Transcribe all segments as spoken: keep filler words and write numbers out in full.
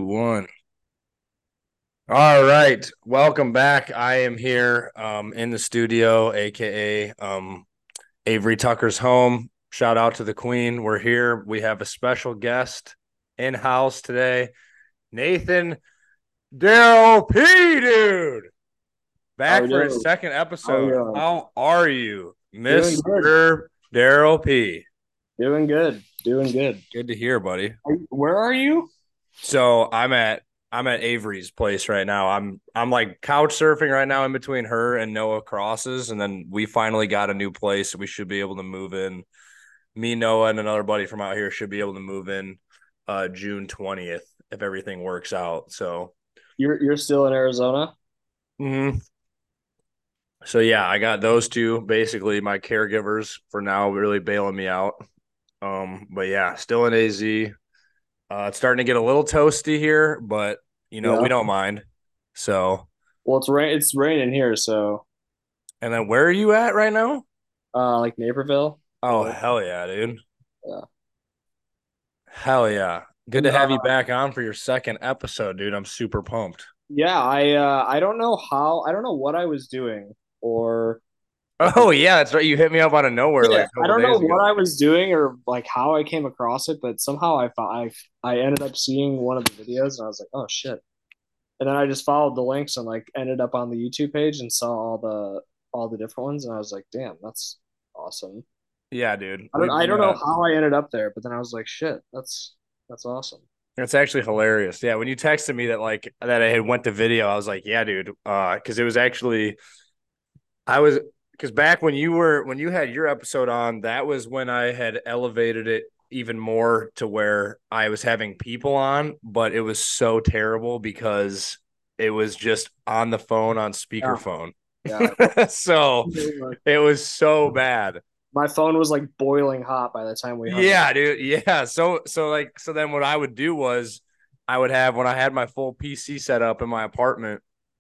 one. All right. Welcome back. I am here um, in the studio, aka um, Avery Tucker's home. Shout out to the Queen. We're here. We have a special guest in house today, Nathan Daryl P. Dude. How we Back for his doing? second How we episode. doing? How are you, Doing good. mister Daryl P? Doing good. Doing good. Good to hear, buddy. Are you- Where are you? So I'm at I'm at Avery's place right now. I'm I'm like couch surfing right now in between her and Noah Crosses, and then we finally got a new place. We should be able to move in. Me, Noah, and another buddy from out here should be able to move in uh June twentieth if everything works out. So You're you're still in Arizona? mhm. So yeah, I got those two basically my caregivers for now, really bailing me out. Um, but yeah, still in A Z. Uh, it's starting to get a little toasty here, but you know, we Yeah. don't mind. So, Well, it's rain. It's raining here, so and then where are you at right now? uh, like Naperville. Oh, Uh, hell yeah, dude. yeah. Hell yeah. Good And to uh, have you back on for your second episode, dude. I'm super pumped. yeah, I uh, I don't know how. I don't know what I was doing, or like Oh, yeah, that's right. You hit me up out of nowhere yeah, like a I couple don't know days what ago. I was doing or like how I came across it, but somehow I I I ended up seeing one of the videos, and I was like, oh shit. And then I just followed the links and like ended up on the YouTube page and saw all the all the different ones, and I was like, damn, that's awesome. Yeah, dude. I don't We've I don't know uh how I ended up there, but then I was like, shit, that's that's awesome. It's actually hilarious. Yeah, when you texted me that like that I had went to video, I was like, yeah, dude. Uh, because it was actually I was because back when you were when you had your episode on, that was when I had elevated it even more to where I was having people on, but it was so terrible because it was just on the phone on Yeah, speakerphone. yeah. So it was so bad. My phone was like boiling hot by the time we hung up. Yeah, dude. Yeah. So so like so then what I would do was I would have when I had my full P C set up in my apartment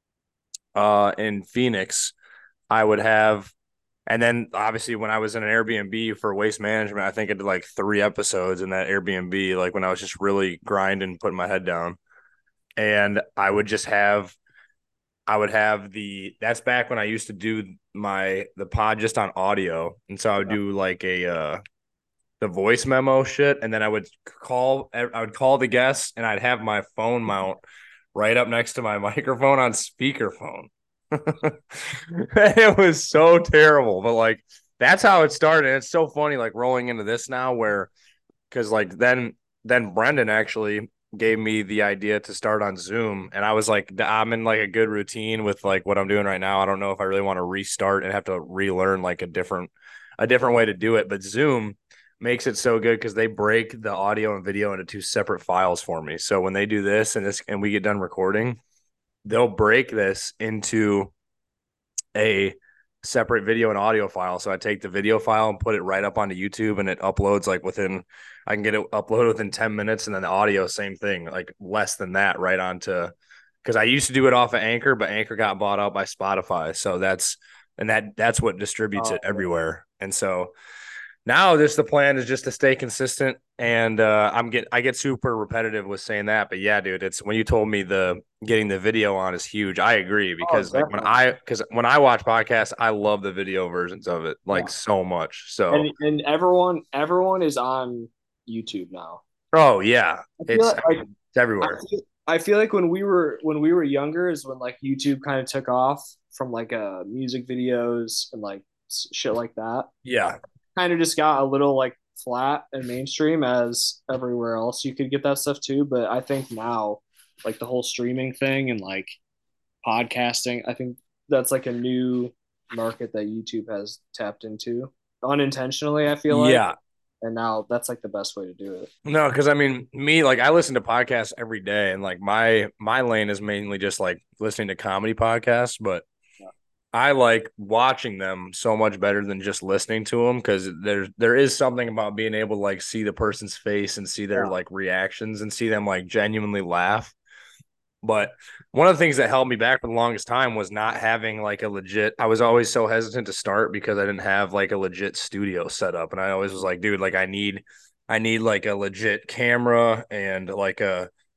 uh in Phoenix, I would have and then obviously when I was in an Airbnb for waste management, I think I did like three episodes in that Airbnb, like when I was just really grinding, putting my head down. And I would just have I would have the that's back when I used to do my the pod just on audio. And so I would Yeah. do like a uh the voice memo shit, and then I would call I would call the guests and I'd have my phone mount right up next to my microphone on speakerphone. It was so terrible, but like that's how it started. And it's so funny, like rolling into this now, where because like then then Brendan actually gave me the idea to start on Zoom, and I was like, I'm in like a good routine with like what I'm doing right now. I don't know if I really want to restart and have to relearn like a different a different way to do it, but Zoom makes it so good because they break the audio and video into two separate files for me. So when they do this and this and we get done recording, they'll break this into a separate video and audio file. So I take the video file and put it right up onto YouTube, and it uploads like within I can get it uploaded within ten minutes, and then the audio same thing, like less than that, right onto because I used to do it off of Anchor, but Anchor got bought out by Spotify. So that's and that that's what distributes it Oh, everywhere. And so now this the plan is just to stay consistent, and uh i'm get I get super repetitive with saying that, but yeah, dude, it's when you told me the getting the video on is huge. I agree oh, because like when definitely. i because when I watch podcasts, I love the video versions of it Yeah. like so much. So And and everyone everyone is on YouTube now. oh yeah, I feel it's like, I like mean it's I everywhere. feel, I feel like when we were when we were younger is when like YouTube kind of took off from like uh music videos and like shit like that. Yeah, Kind of just got a little like flat and mainstream as everywhere else you could get that stuff too. But I think now, like the whole streaming thing and like podcasting, I think that's like a new market that YouTube has tapped into unintentionally, I feel like. yeah. And now that's like the best way to do it. No, because I mean, me, like I listen to podcasts every day, and like my my lane is mainly just like listening to comedy podcasts, but Yeah. I like watching them so much better than just listening to them because there there is something about being able to like see the person's face and see their Yeah. like reactions and see them like genuinely laugh. But one of the things that held me back for the longest time was not having like a legit. I was always so hesitant to start because I didn't have like a legit studio set up, and I always was like, dude, like I need, I need like a legit camera and like a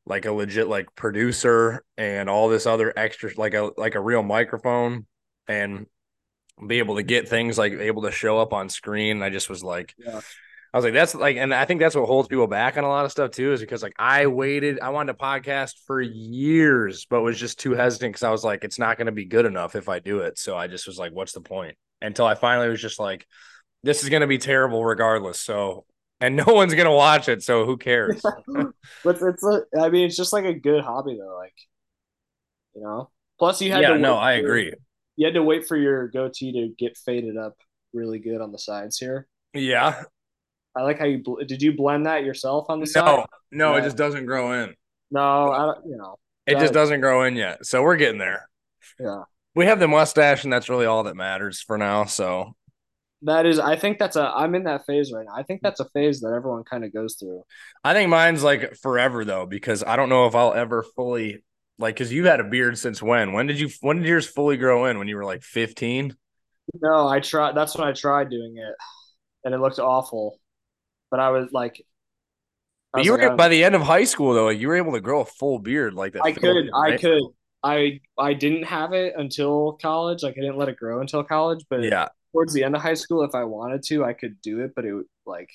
like a legit like producer and all this other extra like a like a real microphone and be able to get things like able to show up on screen. I just was like, Yeah. I was like, that's like, and I think that's what holds people back on a lot of stuff too, is because like I waited, I wanted to podcast for years, but was just too hesitant because I was like, it's not going to be good enough if I do it. So I just was like, what's the point? Until I finally was just like, this is going to be terrible regardless. So, and no one's going to watch it. So who cares? But it's a, I mean, it's just like a good hobby though. Like, you know, plus you had to Yeah, no, wait I for, agree. you had to wait for your goatee to get faded up really good on the sides here. Yeah. I like how you bl- did you blend that yourself on the side? No, no, it No, just doesn't grow in. no, I don't, you know It just that. doesn't grow in yet. So we're getting there. Yeah, We have the mustache, and that's really all that matters for now. So that is. I think that's a. I'm in that phase right now. I think that's a phase that everyone kind of goes through. I think mine's like forever though, because I don't know if I'll ever fully like because you've had a beard since when? When did you when did yours fully grow in? When you were like fifteen? No, I tried. That's when I tried doing it, and it looked awful. But I was like, I But was you like, I were by don't. the end of high school though, like you were able to grow a full beard like that I filled could, in, I right? could, I, I didn't have it until college. Like I didn't let it grow until college. But Yeah, towards the end of high school, if I wanted to, I could do it. But it would like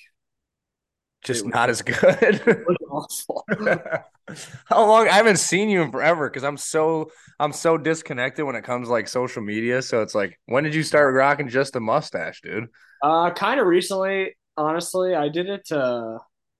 it just would not as good. look awful. How long? I haven't seen you in forever because I'm so I'm so disconnected when it comes to like social media. So it's like, when did you start rocking just a mustache, dude? Uh, kind of recently, honestly, I did it. Uh,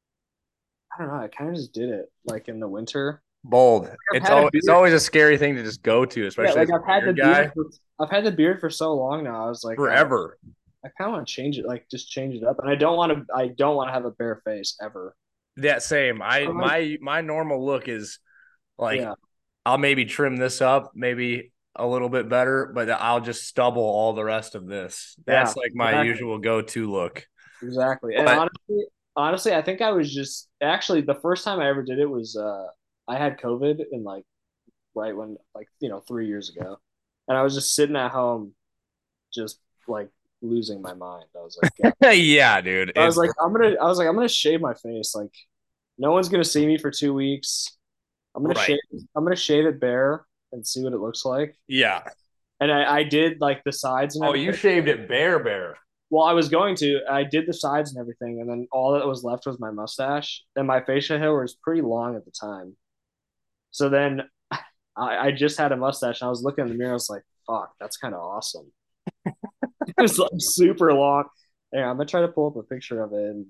I don't know. I kind of just did it like in the winter. Bold. I've It's had a always it's beard. always a scary thing to just go to, Yeah, especially like as a I've had the beard beard. guy. For, I've had the beard for so long now. I was like, I, Forever. I kind of want to change it. Like just change it up. And I don't want to. I don't want to have a bare face ever. That same. I I'm like, my my normal look is like yeah, I'll maybe trim this up, maybe a little bit better, but I'll just stubble all the rest of this. yeah, That's like my exactly, usual go-to look. exactly. And But honestly, honestly, I think I was just actually the first time I ever did it was uh I had COVID in like right when like you know three years ago, and I was just sitting at home, just like losing my mind. I was like, yeah. yeah, dude. I was It's like, I'm gonna, I was like, I'm gonna shave my face. Like, no one's gonna see me for two weeks. I'm gonna right. shave. I'm gonna shave it bare and see what it looks like. Yeah. And I, I did like the sides and Oh, you everything. shaved it bare bare. Well, I was going to. I did the sides and everything, and then all that was left was my mustache, and my facial hair was pretty long at the time. So then I, I just had a mustache, and I was looking in the mirror. I was like, "Fuck, that's kind of awesome." It was like super long. Yeah, I'm gonna try to pull up a picture of it, and,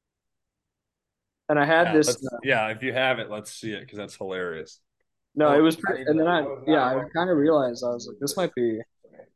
and I had Yeah, this. let's Uh, yeah, if you have it, let's see it because that's hilarious. no, it Oh, was I pretty. didn't And then know. I I, was yeah, not I aware kind of realized I was like, this might be.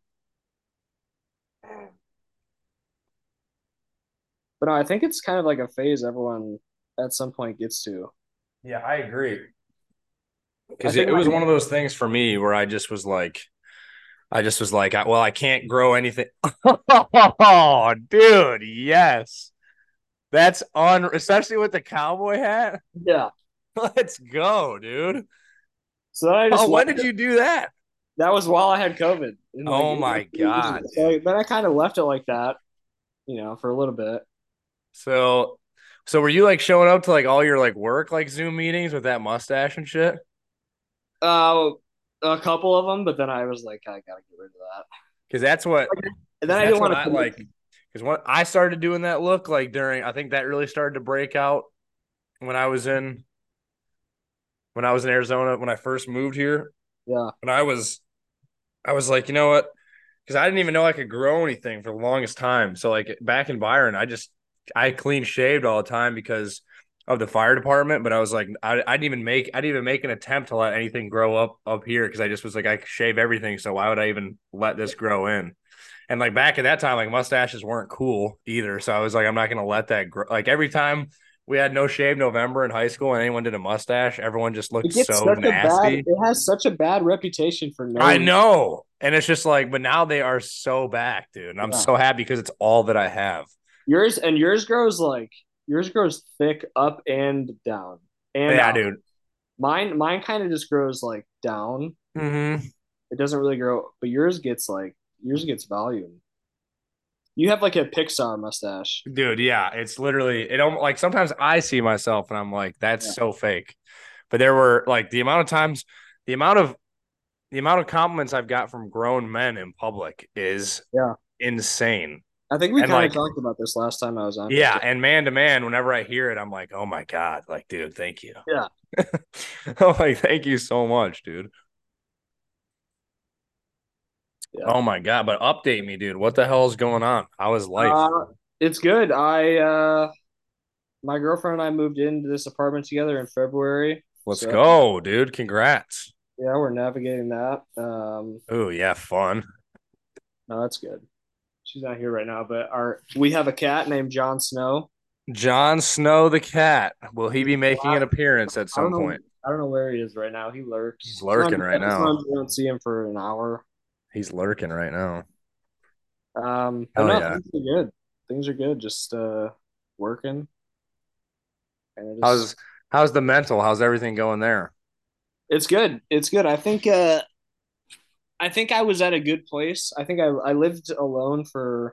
But no, I think it's kind of like a phase everyone at some point gets to. Yeah, I agree. I Because it, think it was my one of those things for me where I just was like, I just was like, well, I can't grow anything. Oh, dude, yes. That's on, especially with the cowboy hat. yeah. Let's go, dude. So then I just Oh, when left did it. you do that? That was while I had COVID, and like Oh it was my like three years ago. God, So dude. then I kind of left it like that, you know, for a little bit. So, so were you like showing up to like all your like work, like Zoom meetings with that mustache and shit? Uh, a couple of them, but then I was like, I gotta get rid of that. Because that's what, And then because I that's didn't what want to I commit. like. Because when I started doing that look, like during, I think that really started to break out when I was in when I was in Arizona when I first moved here. Yeah, And I was I was like, you know what? Because I didn't even know I could grow anything for the longest time. So like back in Byron, I just I clean shaved all the time because of the fire department. But I was like, I, I didn't even make I didn't even make an attempt to let anything grow up up here because I just was like, I shave everything. So why would I even let this grow in? And like back at that time, like mustaches weren't cool either. So I was like, I'm not gonna let that grow. Like every time we had no shave November in high school and anyone did a mustache, everyone just looked it gets so such a bad. nasty. It has such a bad reputation for no I reason. know. And it's just like, but now they are so back, dude. And I'm Yeah, so happy because it's all that I have. yours and yours grows like yours grows thick up and down and Yeah, out. dude. Mine, mine kind of just grows like down. Mm-hmm. It doesn't really grow, but yours gets like yours gets volume. You have like a Pixar mustache. Dude, yeah. It's literally it almost like sometimes I see myself and I'm like, that's Yeah. so fake. But there were like the amount of times, the amount of the amount of compliments I've got from grown men in public is Yeah. insane. I think we And kind of like, talked about this last time I was on here yeah, too. and man to man, whenever I hear it, I'm like, oh my God, like, dude, thank you. Yeah. I'm like, thank you so much, dude. Yeah. Oh my God. But update me, dude. What the hell is going on? How is life? Uh, it's good. I uh, my girlfriend and I moved into this apartment together in February, Let's so go, dude. Congrats. yeah, we're navigating that. Um, Oh, yeah, fun. no, that's good. She's not here right now, but our we have a cat named Jon Snow. Jon Snow the cat. Will he He's be making an black. appearance at I don't some know. point? I don't know where he is right now. He He's lurks. lurking Sometimes, right now. sometimes we don't see him for an hour. He's lurking right now. Um, but Hell no, yeah. things are good. Things are good. Just uh, working, and it just How's how's the mental? How's everything going there? it's good. It's good. I think uh, I think I was at a good place. I think I I lived alone for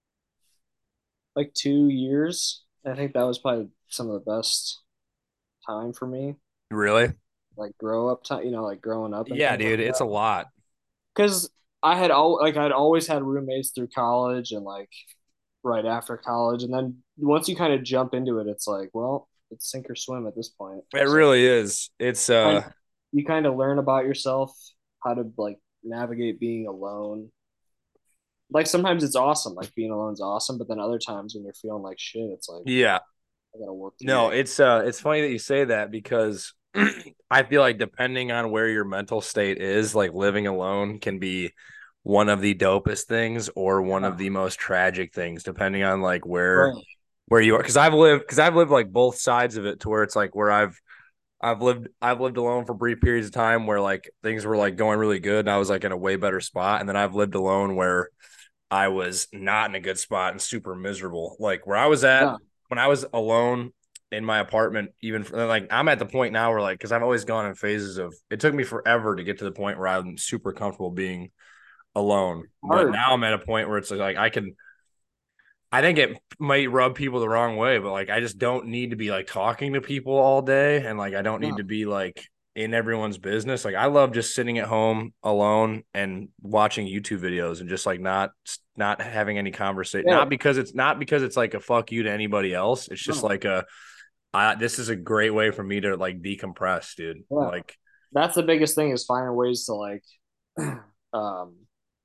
like two years. I think that was probably some of the best time for me. Really? Like grow up time, you know, like growing up and Yeah, things like dude. It's that. a lot. Because I had all like I'd always had roommates through college and like right after college, and then once you kind of jump into it, it's like, well, it's sink or swim at this point. It So really is. It's kind uh of, you kind of learn about yourself, how to like navigate being alone. Like sometimes it's awesome, like being alone is awesome, but then other times when you're feeling like shit, it's like yeah. I gotta work through No, this. it's uh it's funny that you say that because I feel like depending on where your mental state is, like living alone can be one of the dopest things or one Yeah. of the most tragic things, depending on like where Right. where you are. Because I've lived because I've lived like both sides of it to where it's like where I've I've lived I've lived alone for brief periods of time where like things were like going really good and I was like in a way better spot. And then I've lived alone where I was not in a good spot and super miserable. Like where I was at Yeah. when I was alone in my apartment, even for, like I'm at the point now where like because I've always gone in phases of it took me forever to get to the point where I'm super comfortable being alone. But Hard. now I'm at a point where it's like I can I think it might rub people the wrong way, but like I just don't need to be like talking to people all day and like I don't Yeah. need to be like in everyone's business. Like I love just sitting at home alone and watching YouTube videos and just like not not having any conversation. Yeah. Not because it's not because it's like a fuck you to anybody else. It's just No. like a I, this is a great way for me to like decompress, dude. Yeah. Like That's the biggest thing is finding ways to like um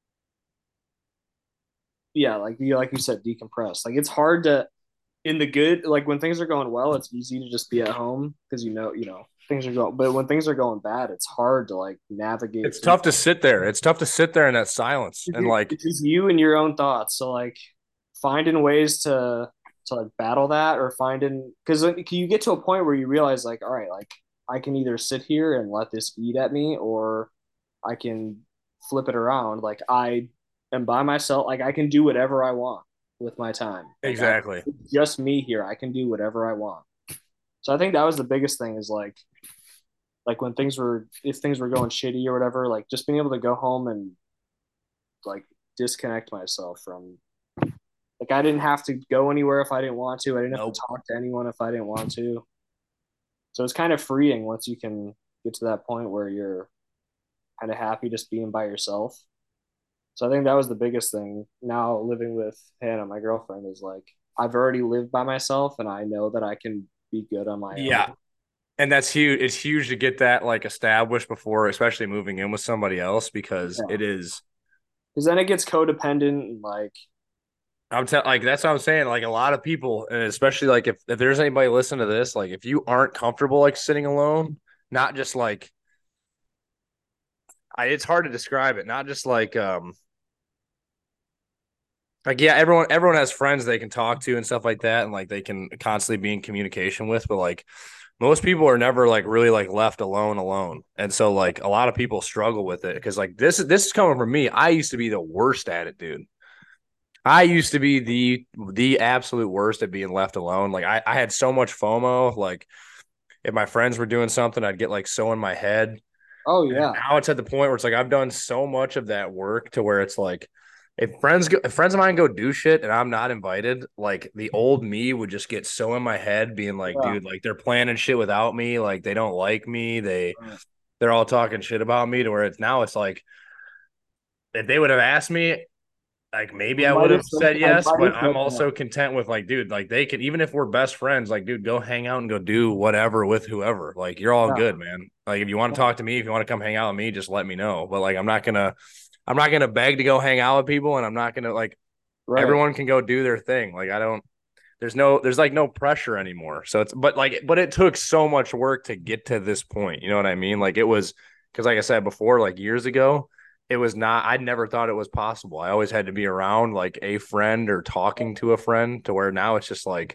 yeah, like you like you said, decompress. Like it's hard to in the good, like when things are going well, it's easy to just be at home because you know, you know, things are going. But when things are going bad, it's hard to like navigate it's through. tough to sit there. It's tough to sit there in that silence and like It's just you and your own thoughts. So like finding ways to to like battle that or finding because you get to a point where you realize like, all right, like I can either sit here and let this eat at me or I can flip it around. Like I am by myself. Like I can do whatever I want with my time. Like I exactly. it's just me here. I can do whatever I want. So I think that was the biggest thing is like like when things were if things were going shitty or whatever, like just being able to go home and like disconnect myself from like I didn't have to go anywhere if I didn't want to. I didn't have to Nope. talk to anyone if I didn't want to. So it's kind of freeing once you can get to that point where you're kind of happy just being by yourself. So I think that was the biggest thing. Now living with Hannah, my girlfriend, is like I've already lived by myself and I know that I can be good on my own. Yeah. And that's huge. It's huge to get that like established before, especially moving in with somebody else, because Yeah. it is. Because then it gets codependent and like I'm telling, like that's what I'm saying. Like a lot of people, and especially like if if there's anybody listening to this, like if you aren't comfortable like sitting alone, not just like, I, it's hard to describe it. Not just like um like yeah, everyone everyone has friends they can talk to and stuff like that, and like they can constantly be in communication with, but like most people are never like really like left alone alone. And so like a lot of people struggle with it because like this is this is coming from me. I used to be the worst at it, dude. I used to be the the absolute worst at being left alone. Like I, I had so much FOMO. Like if my friends were doing something, I'd get like so in my head. oh And yeah, now it's at the point where it's like I've done so much of that work to where it's like if friends go, if friends of mine go do shit and I'm not invited, like the old me would just get so in my head, being like, Yeah. dude, like they're planning shit without me, like they don't like me, they Right. they're all talking shit about me. To where it's now, it's like if they would have asked me, like maybe I I would might have have said, said I yes, might but have I'm said also no. content with like, dude, like they can, even if we're best friends, like, dude, go hang out and go do whatever with whoever. Like, you're all Yeah. good, man. Like, if you want to talk to me, if you want to come hang out with me, just let me know. But like, I'm not gonna, I'm not gonna beg to go hang out with people, and I'm not gonna like Right. everyone can go do their thing. Like, I don't. There's no, there's like no pressure anymore. So it's, but like, but it took so much work to get to this point. You know what I mean? Like, it was because, like I said before, like years ago, it was not. I never thought it was possible. I always had to be around like a friend or talking to a friend. To where now it's just like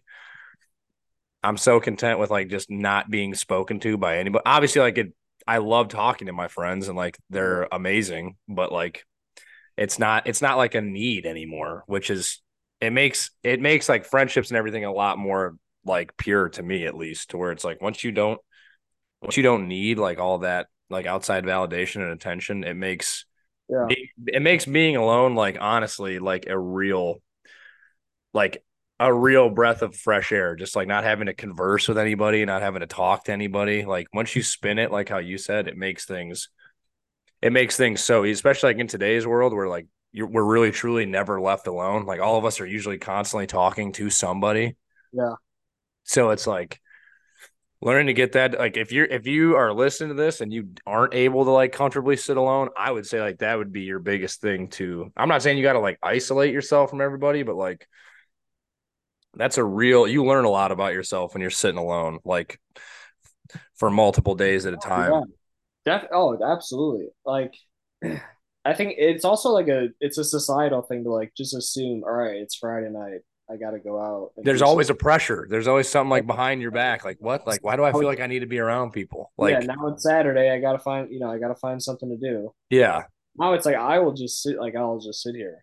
I'm so content with like just not being spoken to by anybody. Obviously, like it. I love talking to my friends and like Right. they're amazing, but like it's not it's not like a need anymore, which is it makes it makes like friendships and everything a lot more like pure to me, at least, to where it's like once you don't once you don't need like all that like outside validation and attention, it makes Yeah. it makes being alone like honestly like a real like a real breath of fresh air, just like not having to converse with anybody, not having to talk to anybody. Like once you spin it, like how you said, it makes things it makes things so easy, especially like in today's world where like you're, we're really truly never left alone. Like all of us are usually constantly talking to somebody. Yeah. So it's like learning to get that. Like if you're if you are listening to this and you aren't able to like comfortably sit alone, I would say like that would be your biggest thing to. I'm not saying you got to like isolate yourself from everybody, but like that's a real. You learn a lot about yourself when you're sitting alone, like for multiple days at a Yeah. time. Def- oh, absolutely. Like, I think it's also like a it's a societal thing to like just assume, all right, it's Friday night. I gotta go out and There's do something. always a pressure. There's always something like behind your back. Like what? Like why do I feel like I need to be around people? Yeah, Like now it's Saturday. I gotta find, you know, I gotta find something to do. yeah. Now it's like I will just sit, like I'll just sit here.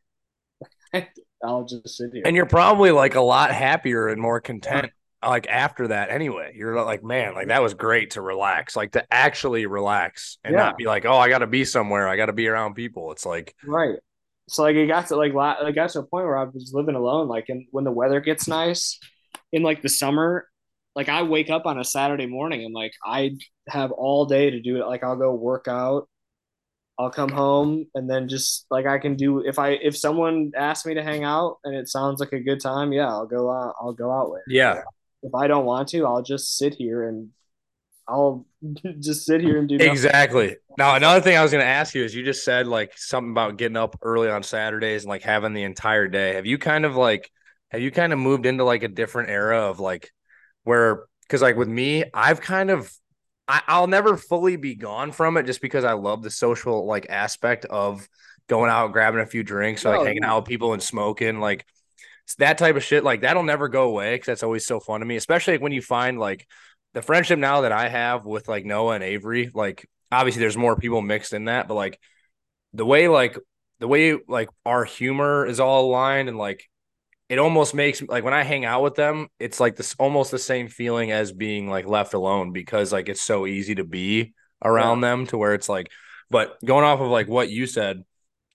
I'll just sit And here. you're probably like a lot happier and more Yeah. content like after that anyway. You're like, man, like that was great to relax, like to actually relax and Yeah, not be like, oh, I got to be somewhere. I got to be around people. It's like, right. So like it got to like la- it got to a point where I was living alone. Like, and when the weather gets nice in like the summer, like I wake up on a Saturday morning and like I have all day to do it. Like I'll go work out. I'll come home and then just like I can do if I if someone asks me to hang out and it sounds like a good time, yeah, I'll go out. I'll go out later. But yeah, if I don't want to, I'll just sit here and I'll just sit here and do nothing. exactly. Now, another thing I was going to ask you is you just said like something about getting up early on Saturdays and like having the entire day. Have you kind of like, have you kind of moved into like a different era of like where, because like with me, I've kind of, I, I'll never fully be gone from it just because I love the social like aspect of going out, grabbing a few drinks, or like No, hanging yeah, out with people and smoking. Like that type of shit, like that'll never go away because that's always so fun to me, especially like when you find like the friendship now that I have with like Noah and Avery. Like obviously there's more people mixed in that, but like the way like the way like our humor is all aligned and like it almost makes like when I hang out with them, it's like this almost the same feeling as being like left alone because like it's so easy to be yeah, around them to where it's like, but going off of like what you said,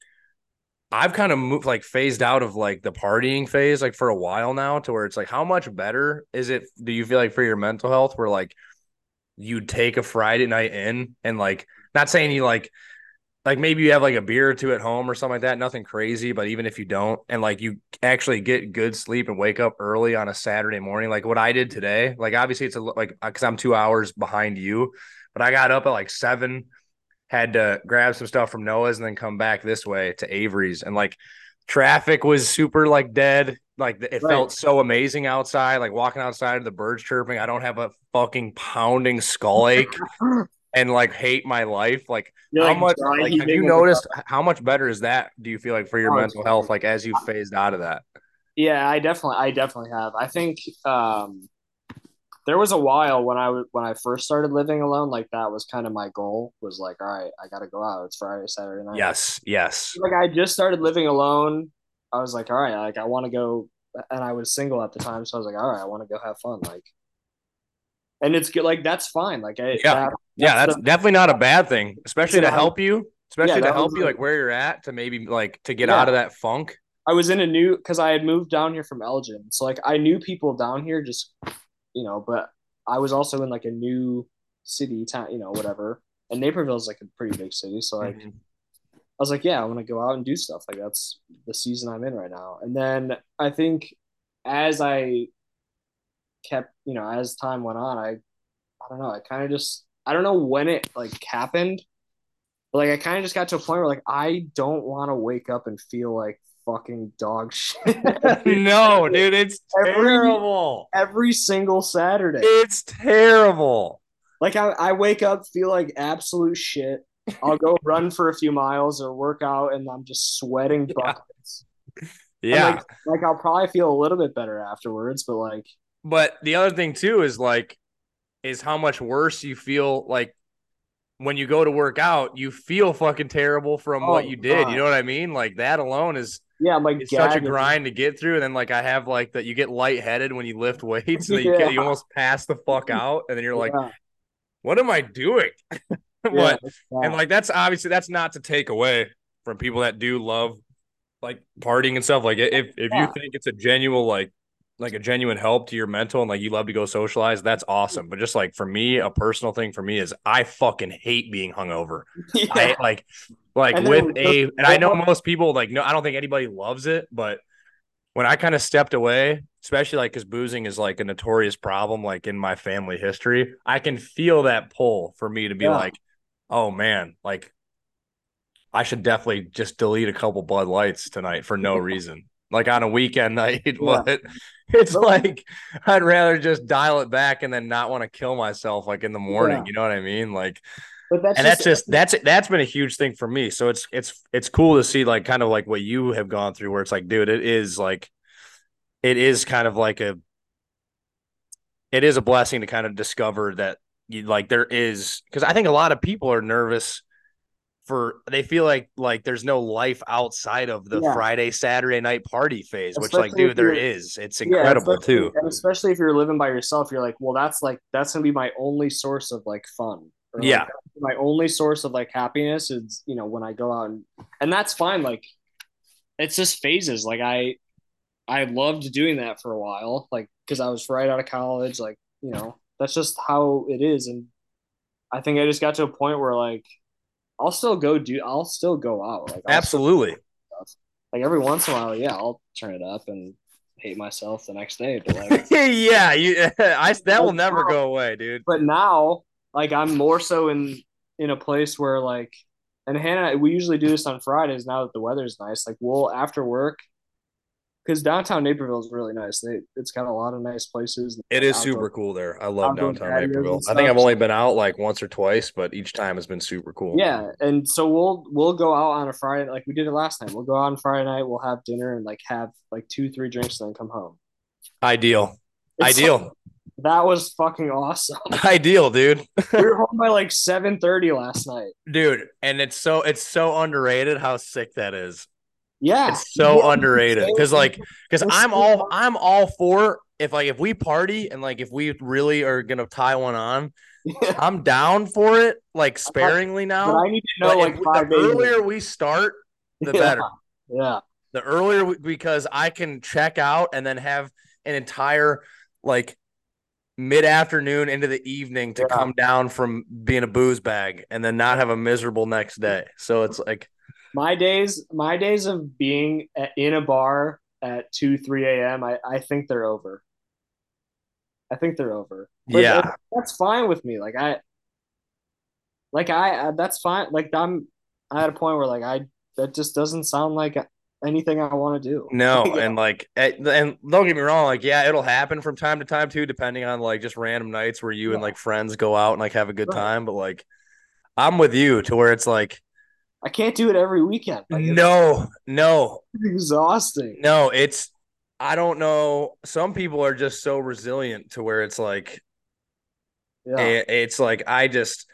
I've kind of moved like phased out of like the partying phase like for a while now to where it's like how much better is it do you feel like for your mental health where like you take a Friday night in and like not saying you like like maybe you have like a beer or two at home or something like that, nothing crazy, but even if you don't and like you actually get good sleep and wake up early on a Saturday morning, like what I did today, like obviously it's a like because I'm two hours behind you, but I got up at like seven, had to grab some stuff from Noah's and then come back this way to Avery's. And like traffic was super like dead. Like it right. felt so amazing outside, like walking outside, the birds chirping. I don't have a fucking pounding skull ache and like hate my life. Like You're how like much, dry like, have you heaving with the cup. noticed how much better is that? Do you feel like for your Oh, it's mental health, great. like as you've phased out of that? Yeah, I definitely, I definitely have. I think um, there was a while when I was when I first started living alone, like that was kind of my goal. Was like, all right, I got to go out. It's Friday, Saturday night. Yes, yes. Like I just started living alone. I was like, all right, like I want to go, and I was single at the time, so I was like, all right, I want to go have fun. Like, and it's good. Like that's fine. Like I Yeah. that Yeah, that's that's the definitely not a bad thing, especially reason to I help you, Yeah, especially to that was help you like like where you're at to maybe like to get out yeah. of that funk. I was in a new because I had moved down here from Elgin, so like I knew people down here, just you know, but I was also in like a new city town, you know, whatever. And Naperville's like a pretty big city, so like Mhm. I was like, yeah, I want to go out and do stuff. Like that's the season I'm in right now. And then I think as I kept, you know, as time went on, I I don't know, I kind of just I don't know when it like happened, but like I kind of just got to a point where like I don't want to wake up and feel like fucking dog shit every No, dude, it's every terrible. every single Saturday. It's terrible. Like I, I wake up, feel like absolute shit. I'll go run for a few miles or work out, and I'm just sweating Yeah. buckets. And like Yeah. like I'll probably feel a little bit better afterwards, but like But the other thing too is like is how much worse you feel like when you go to work out, you feel fucking terrible from what oh you did. You god, know what I mean? Like that alone is yeah, I'm like is such a gagging. grind to get through. And then like I have like that you get lightheaded when you lift weights and then you Yeah, get you almost pass the fuck out and then you're like, yeah, what am I doing? yeah, But and like that's obviously that's not to take away from people that do love like partying and stuff. Like if if you yeah. think it's a genuine like like a genuine help to your mental and like you love to go socialize, that's awesome. But just like for me, a personal thing for me is I fucking hate being hungover. Yeah. I like like And with then the a and I know warm most people like no, I don't think anybody loves it, but when I kind of stepped away, especially like because boozing is like a notorious problem, like in my family history, I can feel that pull for me to be yeah, like, oh man, like I should definitely just delete a couple Bud Lights tonight for no reason, like on a weekend night. yeah. But it's But like, like I'd rather just dial it back and then not want to kill myself like in the morning. yeah. You know what I mean? Like, But that's and just that's just that's that's been a huge thing for me. So it's it's it's cool to see like kind of like what you have gone through, where it's like, dude, it is like it is kind of like a it is a blessing to kind of discover that you like there is because I think a lot of people are nervous for they feel like like there's no life outside of the yeah, Friday, Saturday night party phase, which like especially if dude, there you're is. It's yeah, incredible especially too. and especially if you're living by yourself, you're like, well, that's like that's gonna be my only source of like fun or like Yeah, my only source of like happiness is you know when I go out and and that's fine. Like it's just phases. Like I I loved doing that for a while, like because I was right out of college. Like you know that's just how it is, and I think I just got to a point where like I'll still go do I'll still go out. Like I'll still absolutely. like every once in a while, yeah, I'll turn it up and hate myself the next day. But like, Yeah, you I that will like never now, go away, dude. but now, like I'm more so in in a place where like, and Hannah, we usually do this on Fridays now that the weather's nice. Like we'll after work because downtown Naperville is really nice. They it's got a lot of nice places, It like is outdoor super cool there. I love outdoor downtown patios Naperville. and I think stuff. I've only been out like once or twice, but each time has been super cool. Yeah, and so we'll we'll go out on a Friday like we did it last night. We'll go out on Friday night. We'll have dinner and like have like two three drinks and then come home. Ideal. It's like Ideal. that was fucking awesome. Ideal, dude. We were home by like seven thirty last night. Dude, and it's so it's so underrated how sick that is. Yeah, It's you so get underrated because like because I'm all the I'm all for if like if we party and like if we really are gonna tie one on, yeah, I'm down for it like but sparingly now. I need to know But if like the five days. earlier we start, the Yeah, better. yeah, The earlier we, because I can check out and then have an entire like mid afternoon into the evening to yeah. come down from being a booze bag and then not have a miserable next day. So it's like My days, my days of being at, in a bar at two, three a m. I I think they're over. I think they're over. But that, yeah. that's fine with me. Like I, like I, that's fine. Like I'm at a point where like I that just doesn't sound like anything I want to do. No, and like, and don't get me wrong, like, yeah, it'll happen from time to time too, depending on like just random nights where you and Yeah, like friends go out and like have a good right. time. But like, I'm with you to where it's like, I can't do it every weekend. Like it's no, no, exhausting. no, it's, I don't know. Some people are just so resilient to where it's like, Yeah. it, it's like, I just,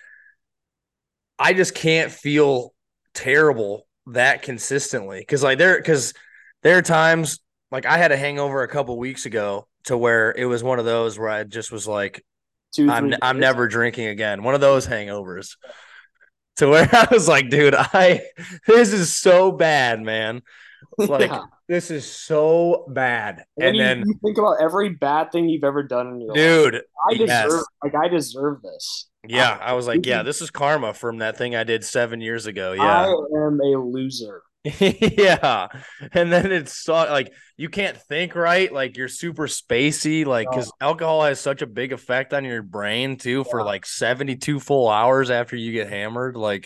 I just can't feel terrible that consistently. Cause like there, cause there are times like I had a hangover a couple weeks ago to where it was one of those where I just was like, Two, I'm three I'm days. never drinking again. One of those hangovers. to where I was like, dude, I this is so bad, man. Like Yeah. this is so bad. And then And you, then, you think about every bad thing you've ever done in your life. dude, I deserve yes. like I deserve this. I, Yeah, I was like, yeah, this is karma from that thing I did seven years ago. I Yeah. am a loser. Yeah. And then it's so like you can't think right. Like you're super spacey. Like, Oh, because alcohol has such a big effect on your brain too for yeah. like seventy-two full hours after you get hammered. Like,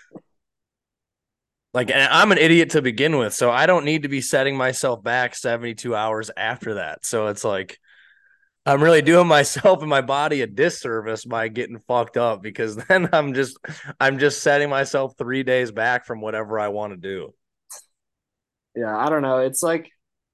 like, and I'm an idiot to begin with. So I don't need to be setting myself back seventy-two hours after that. So it's like, I'm really doing myself and my body a disservice by getting fucked up because then I'm just I'm just setting myself three days back from whatever I want to do. Yeah, I don't know. It's like,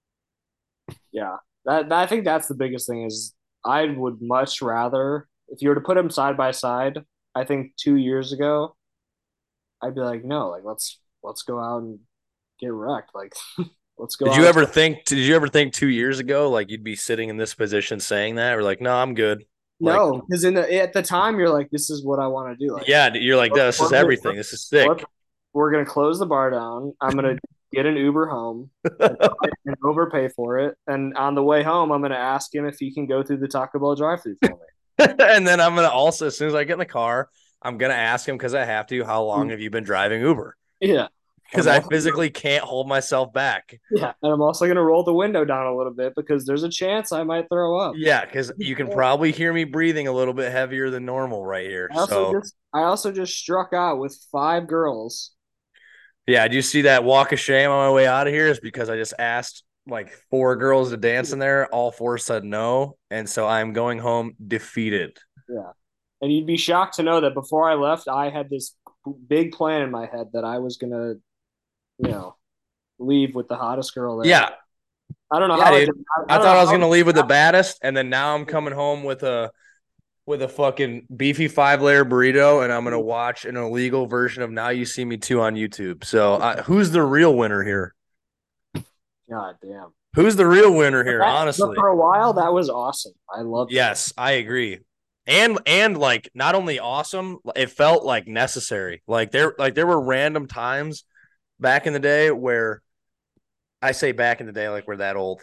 yeah, that, that I think that's the biggest thing is I would much rather if you were to put them side by side. I think two years ago, I'd be like, no, like let's let's go out and get wrecked. Like let's go Did you out. ever think did you ever think two years ago like you'd be sitting in this position saying that or like no, I'm good. Like No, because in the at the time you're like, this is what I want to do. Like yeah, you're like this is we're, gonna, everything. This is sick. we're gonna close the bar down. I'm gonna get an Uber home and, and overpay for it. And on the way home, I'm gonna ask him if he can go through the Taco Bell drive-through for me. And then I'm gonna also as soon as I get in the car, I'm gonna ask him because I have to, how long have you been driving Uber? Yeah. And Because I'm I also physically can't hold myself back. yeah, and I'm also gonna roll the window down a little bit because there's a chance I might throw up. Yeah, because you can probably hear me breathing a little bit heavier than normal right here. I also So just I also just struck out with five girls. yeah, do you see that walk of shame on my way out of here? Is because I just asked like four girls to dance in there. All four said no. And so I'm going home defeated. Yeah. And you'd be shocked to know that before I left, I had this big plan in my head that I was gonna, you know, leave with the hottest girl there. Yeah. I don't know Yeah, how I dude. did. I, I I don't thought know I was how. gonna leave with the baddest, and then now I'm coming home with a with a fucking beefy five layer burrito, and I'm gonna watch an illegal version of Now You See Me Too on YouTube. So uh, who's the real winner here? God damn. Who's the real winner But, here? that, but Honestly, for a while, that was awesome. I loved it. yes, I agree. And and like not only awesome, it felt like necessary. Like there like there were random times back in the day where I say back in the day like we're that old.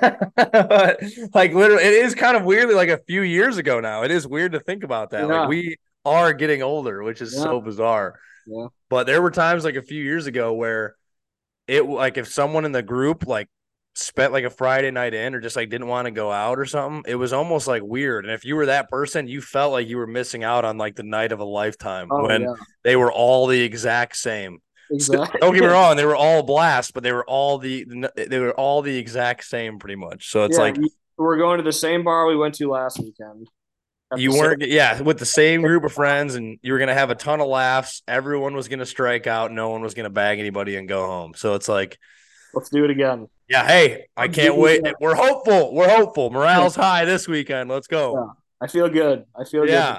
Like literally it is kind of weirdly like a few years ago now. It is weird to think about that. Like Yeah. we are getting older, which is Yeah. so bizarre. Yeah. But there were times like a few years ago where it like if someone in the group like spent like a Friday night in or just like didn't want to go out or something, it was almost like weird. And if you were that person, you felt like you were missing out on like the night of a lifetime Oh when yeah. they were all the exact same. So, don't get me Exactly. wrong, they were all blast, but they were all the they were all the exact same pretty much. So it's Yeah. like You, we're going to the same bar we went to last weekend. At the you same. weren't yeah, with the same group of friends and you were gonna have a ton of laughs. Everyone was gonna strike out, no one was gonna bag anybody and go home. So it's like Let's do it again. yeah, hey, I Let's do can't it wait. again. We're hopeful. We're hopeful. Morale's high this weekend. Let's go. Yeah. I feel good. I feel good. Yeah.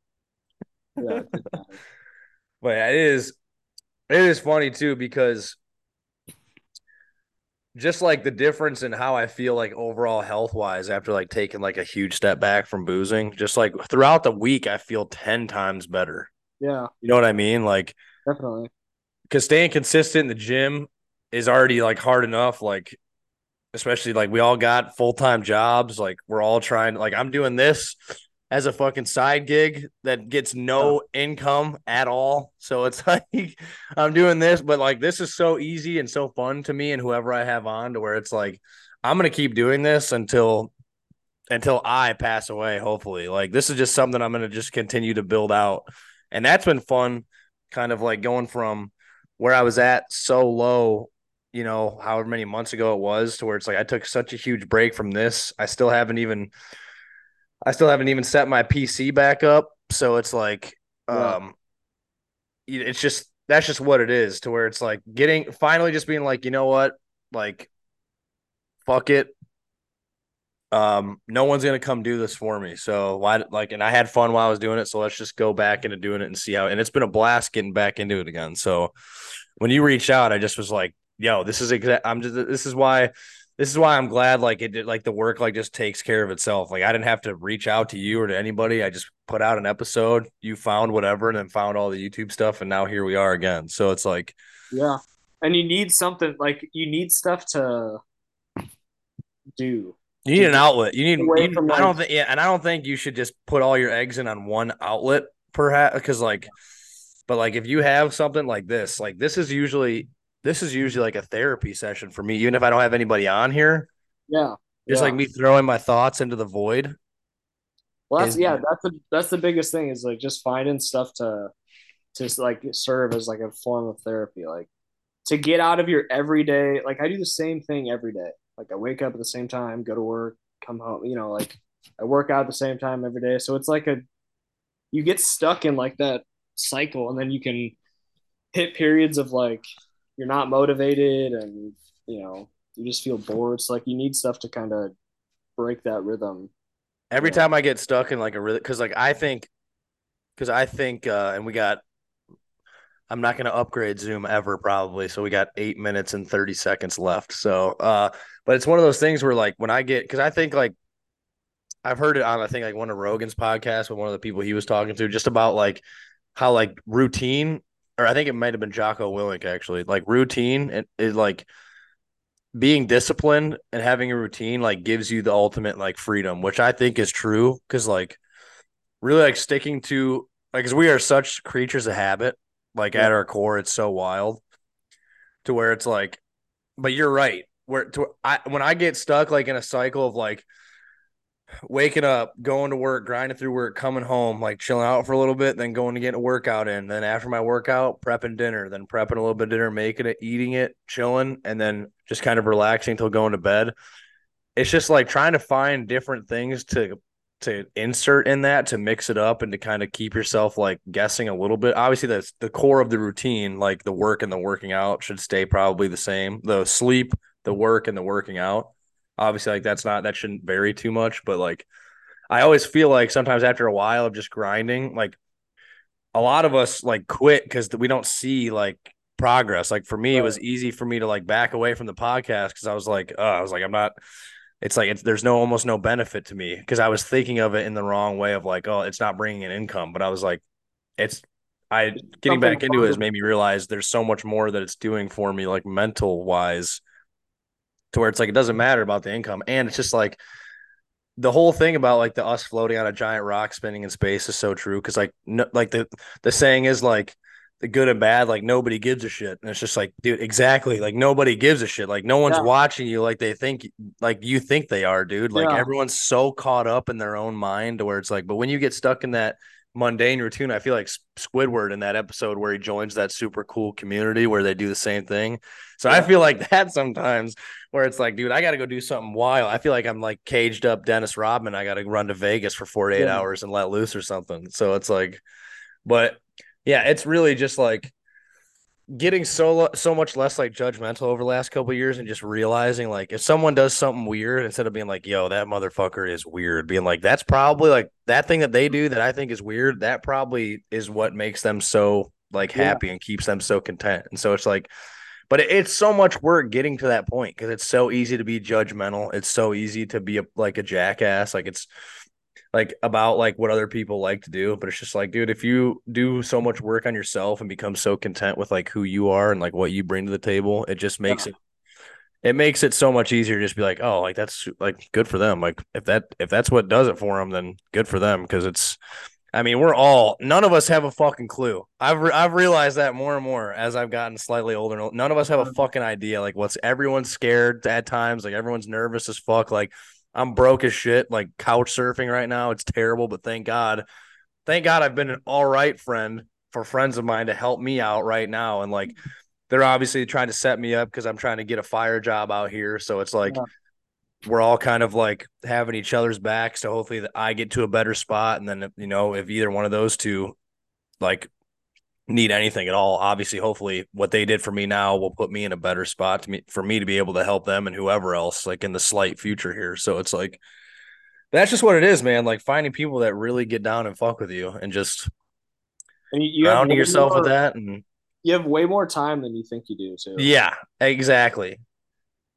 Yeah. But it is it is funny too because just like the difference in how I feel like overall health wise after like taking like a huge step back from boozing, just like throughout the week, I feel ten times better. Yeah. You know what I mean? Like, Definitely. because staying consistent in the gym is already like hard enough. Like, especially like we all got full time jobs. Like, we're all trying, like, I'm doing this as a fucking side gig that gets no yeah. income at all. So it's like I'm doing this, but like this is so easy and so fun to me and whoever I have on to where it's like I'm gonna keep doing this until until I pass away, hopefully. Like this is just something I'm gonna just continue to build out. And that's been fun, kind of like going from where I was at so low, you know, however many months ago it was, to where it's like I took such a huge break from this. I still haven't even I still haven't even set my P C back up. So it's like, Yeah. um, it's just, that's just what it is to where it's like getting, finally just being like, you know what? Like, fuck it. Um, no one's going to come do this for me. So why, like, and I had fun while I was doing it. So let's just go back into doing it and see how, and it's been a blast getting back into it again. So when you reached out, I just was like, yo, this is exact. I'm just, this is why, this is why I'm glad like it did like the work like just takes care of itself. Like I didn't have to reach out to you or to anybody. I just put out an episode, you found whatever, and then found all the YouTube stuff, and now here we are again. So it's like Yeah. And you need something like you need stuff to do you need to an get outlet. You need away you from I like don't think yeah, and I don't think you should just put all your eggs in on one outlet perhaps because like but like if you have something like this, like this is usually this is usually like a therapy session for me, even if I don't have anybody on here. yeah, Just like yeah. me throwing my thoughts into the void Well, that's is yeah, that's the that's the biggest thing is like just finding stuff to to like serve as like a form of therapy, like to get out of your everyday. Like I do the same thing every day. Like I wake up at the same time, go to work, come home. You know, like I work out at the same time every day. So it's like a you get stuck in like that cycle, and then you can hit periods of like you're not motivated, and you know you just feel bored. So like you need stuff to kind of break that rhythm. You every know, time I get stuck in like a really because like I think because I think uh and we got I'm not going to upgrade Zoom ever probably. So we got eight minutes and thirty seconds left. So, uh, but it's one of those things where like when I get, cause I think like I've heard it on, I think like one of Rogan's podcasts with one of the people he was talking to just about like how like routine, or I think it might have been Jocko Willink actually, like routine and is like being disciplined and having a routine like gives you the ultimate like freedom, which I think is true. Cause like really like sticking to like, cause we are such creatures of habit, like yeah, at our core, it's so wild to where it's like, but you're right. Where to I when I get stuck like in a cycle of like waking up, going to work, grinding through work, coming home, like chilling out for a little bit, then going to get a workout in. Then after my workout, prepping dinner, then prepping a little bit of dinner, making it, eating it, chilling, and then just kind of relaxing until going to bed. It's just like trying to find different things to to insert in that to mix it up and to kind of keep yourself like guessing a little bit. Obviously, that's the core of the routine, like the work and the working out should stay probably the same. The sleep, the work, and the working out. Obviously, like that's not that shouldn't vary too much, but like I always feel like sometimes after a while of just grinding, like a lot of us like quit because we don't see like progress. Like for me, it right, was easy for me to like back away from the podcast because I was like, oh, I was like, I'm not. It's like it's there's no almost no benefit to me because I was thinking of it in the wrong way of like, oh, it's not bringing in income, but I was like, it's I it's getting something back into it has positive. made me realize there's so much more that it's doing for me, like mental wise, to where it's like it doesn't matter about the income, and it's just like the whole thing about like the us floating on a giant rock spinning in space is so true because like no, like the the saying is like the good and bad like nobody gives a shit and it's just like dude exactly like nobody gives a shit like no one's Yeah, watching you like they think like you think they are dude like yeah, everyone's so caught up in their own mind to where it's like but when you get stuck in that mundane routine I feel like Squidward in that episode where he joins that super cool community where they do the same thing so I yeah, feel like that sometimes where it's like, dude, I got to go do something wild. I feel like I'm like caged up Dennis Rodman. I got to run to Vegas for forty-eight yeah. hours and let loose or something. So it's like, but yeah, it's really just like getting so so much less like judgmental over the last couple of years and just realizing like if someone does something weird instead of being like, yo, that motherfucker is weird, being like, that's probably like that thing that they do that I think is weird. That probably is what makes them so like Yeah. happy and keeps them so content. And so it's like, but it, it's so much work getting to that point because it's so easy to be judgmental. It's so easy to be a, like a jackass. Like it's like about like what other people like to do. But it's just like, dude, if you do so much work on yourself and become so content with like who you are and like what you bring to the table, it just makes Yeah. it it makes it so much easier to just be like, oh, like that's like good for them. Like if that if that's what does it for them, then good for them because it's I mean, we're all none of us have a fucking clue. I've re- I've realized that more and more as I've gotten slightly older. And older. None of us have a fucking idea. Like, what's everyone's scared at times. Like, everyone's nervous as fuck. Like, I'm broke as shit. Like, couch surfing right now. It's terrible, but thank God, thank God, I've been an all right friend for friends of mine to help me out right now. And like, they're obviously trying to set me up because I'm trying to get a fire job out here. So it's like Yeah. we're all kind of like having each other's backs. So hopefully that I get to a better spot. And then, you know, if either one of those two like need anything at all, obviously, hopefully what they did for me now will put me in a better spot to me for me to be able to help them and whoever else like in the slight future here. So it's like, that's just what it is, man. Like finding people that really get down and fuck with you and just And you, you have surrounding way yourself with more that. And you have way more time than you think you do too. yeah, exactly.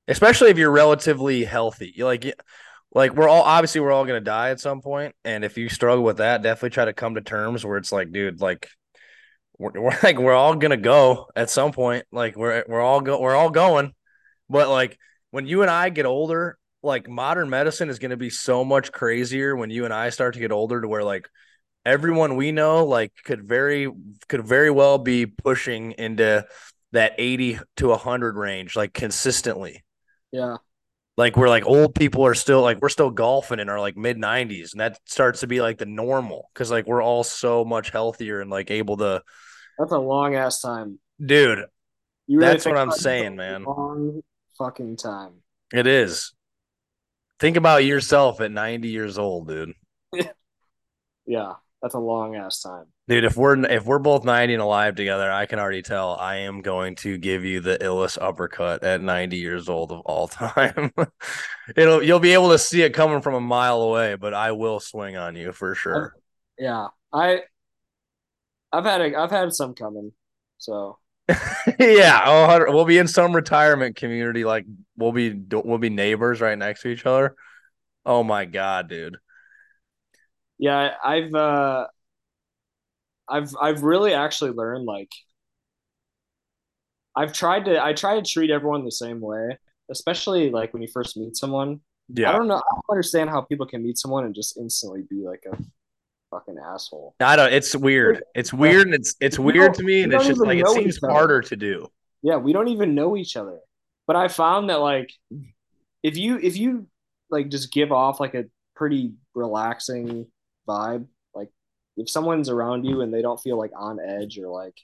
especially if you're relatively healthy. You like like we're all obviously we're all gonna die at some point, and if you struggle with that, definitely try to come to terms where it's like, dude, like we're, we're like we're all gonna go at some point. Like we're we're all go we're all going, but like when you and I get older, like modern medicine is gonna be so much crazier when you and I start to get older to where like everyone we know like could very could very well be pushing into that eighty to one hundred range like consistently. Yeah, Like we're like old people are still like we're still golfing in our like mid nineties, and that starts to be like the normal because like we're all so much healthier and like able to, that's a long ass time. dude. You really That's think what I'm about it, that's saying, a man. long fucking time. It is. Think about yourself at ninety years old, dude. Yeah, that's a long ass time. Dude, if we're if we're both ninety and alive together, I can already tell I am going to give you the illest uppercut at ninety years old of all time. It'll you'll be able to see it coming from a mile away, but I will swing on you for I've, sure. yeah, I I've had a, I've had some coming. So Yeah, oh, we'll be in some retirement community, like we'll be we'll be neighbors right next to each other. Oh my god, dude. yeah, I've uh I've I've really actually learned like I've tried to I try to treat everyone the same way, especially like when you first meet someone. I Yeah. don't know. I don't understand how people can meet someone and just instantly be like a fucking asshole. I don't it's weird. It's Like, weird and it's it's we weird don't to me we and it's don't just even like it know seems each other. harder to do. Yeah, we don't even know each other. But I found that like if you if you like just give off like a pretty relaxing vibe, like if someone's around you and they don't feel like on edge or like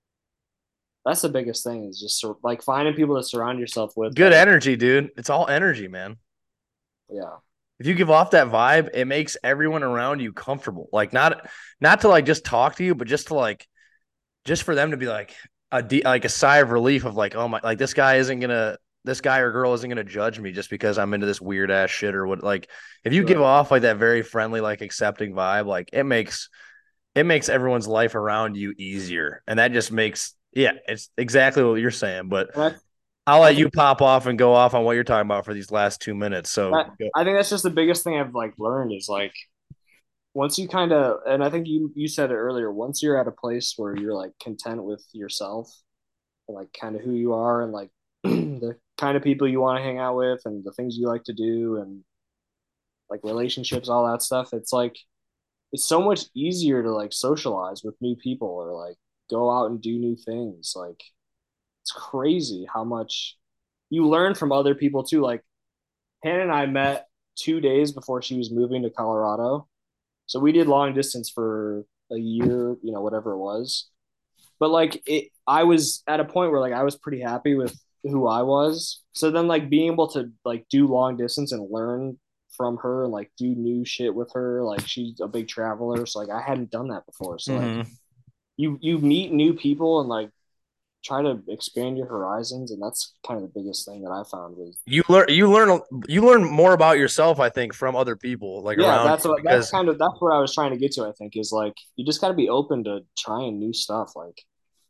that's the biggest thing is just sort like finding people to surround yourself with Good that. energy, dude. It's all energy, man. Yeah. If you give off that vibe, it makes everyone around you comfortable. Like not not to like just talk to you, but just to like just for them to be like a de- like a sigh of relief of like, oh my, like this guy isn't gonna this guy or girl isn't gonna judge me just because I'm into this weird ass shit or what. Like if you give Right. off like that very friendly, like accepting vibe, like it makes it makes everyone's life around you easier, and that just makes yeah, it's exactly what you're saying. But And I'll I, I let you think pop off and go off on what you're talking about for these last two minutes. So that I think that's just the biggest thing I've like learned is like once you kind of and I think you you said it earlier, once you're at a place where you're like content with yourself and like kind of who you are and like the kind of people you want to hang out with and the things you like to do and like relationships, all that stuff, it's like it's so much easier to like socialize with new people or like go out and do new things. Like it's crazy how much you learn from other people too. Like Hannah and I met two days before she was moving to Colorado. So we did long distance for a year, you know, whatever it was. But like it I was at a point where like I was pretty happy with who I was. So then like being able to like do long distance and learn from her and like do new shit with her, like she's a big traveler. So like I hadn't done that before. So like mm-hmm. you you meet new people and like try to expand your horizons and that's kind of the biggest thing that I found was you learn you learn you learn more about yourself, I think, from other people like yeah, around that's you what that's because kind of that's what I was trying to get to, I think, is like you just gotta be open to trying new stuff. Like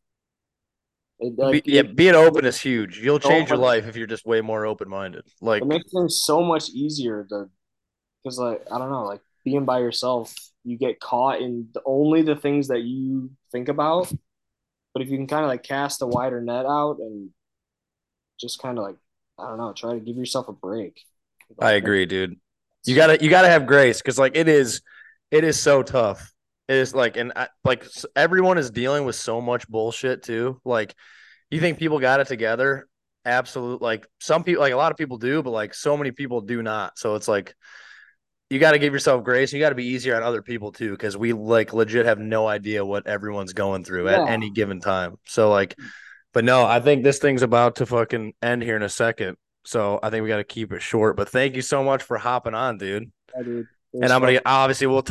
it be, like yeah, it, being open is huge. You'll so change your much life if you're just way more open minded. it Like makes things so much easier to because like I don't know, like being by yourself, you get caught in the, only the things that you think about. But if you can kind of like cast a wider net out and just kind of like I don't know, try to give yourself a break. I Like think agree, dude. You gotta you gotta have grace because like it is it is so tough. It is like and I, like everyone is dealing with so much bullshit too. Like you think people got it together? Absolute. Like some people, like a lot of people do, but like so many people do not. So it's like you got to give yourself grace. You got to be easier on other people too, because we like legit have no idea what everyone's going through at yeah, any given time. So like, but no, I think this thing's about to fucking end here in a second. So I think we got to keep it short. But thank you so much for hopping on, dude. I dude. It And was I'm fun. gonna obviously we'll